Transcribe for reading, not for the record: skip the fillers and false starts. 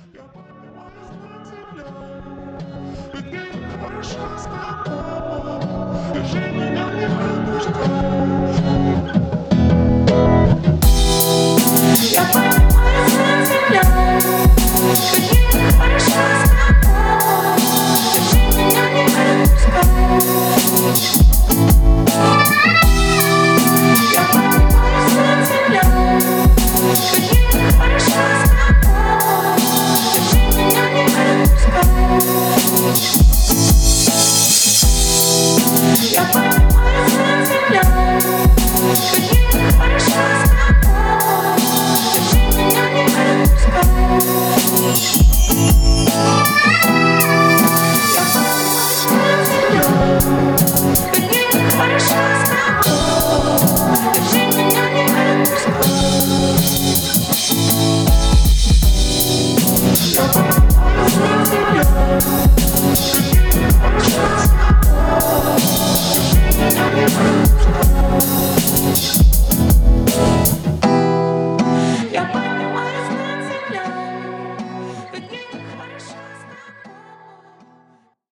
Я понимаю, тебя, ведь мне хорошо с тобой. Держи меня, не отпускай. Я понимаю, тебя, ведь мне хорошо с тобой. Держи меня, не отпускай. Я понимаю, тебя, ведь мне хорошо с тобой. Держи меня, не отпускай. Я понимаю, тебя, ведь мне хорошо с тобой. Держи меня, не отпускай. Я понимаю, тебя, ведь мне хорошо с тобой. Держи меня, не отпускай. Я понимаю, тебя.